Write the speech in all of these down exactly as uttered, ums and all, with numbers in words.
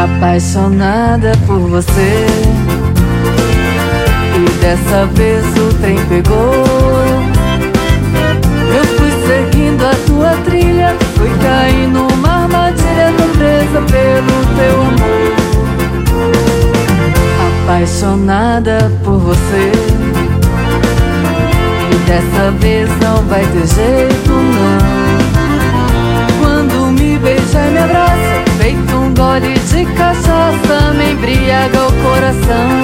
Apaixonada por você, e dessa vez o trem pegou. Eu fui seguindo a tua trilha, fui cair numa armadilha, tô presa pelo teu amor. Apaixonada por você, e dessa vez não vai ter jeito não. Quando me beija e me abraça, feito um gole de cachaça, me embriaga o coração.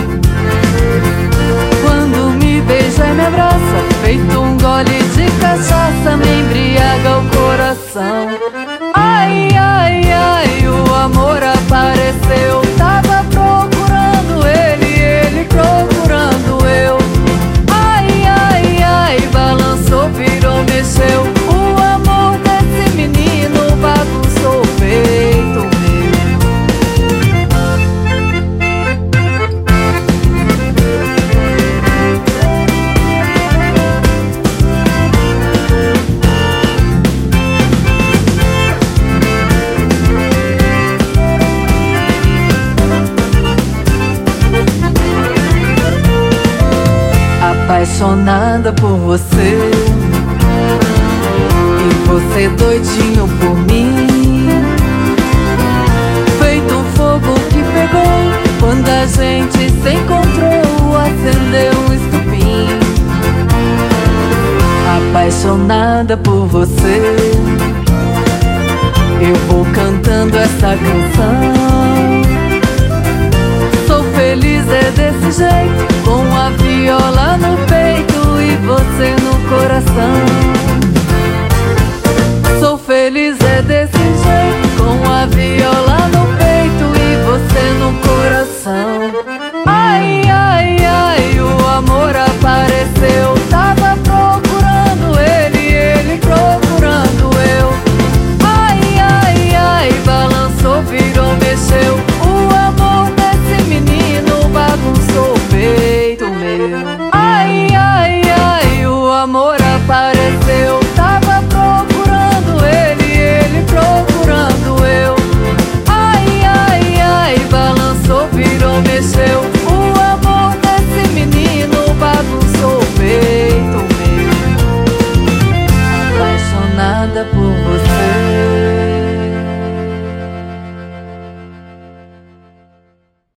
Quando me beija e me abraça, feito um gole de cachaça, me embriaga o coração. Ai, ai, ai, o amor apareceu. Tava procurando ele, ele procurando eu. Ai, ai, ai, balançou, virou, mexeu. O amor desse menino bagunçou o peito meu. Apaixonada por você, e você doidinho por mim. Feito um fogo que pegou, quando a gente se encontrou, acendeu um estupim. Apaixonada por você, eu vou cantando essa canção.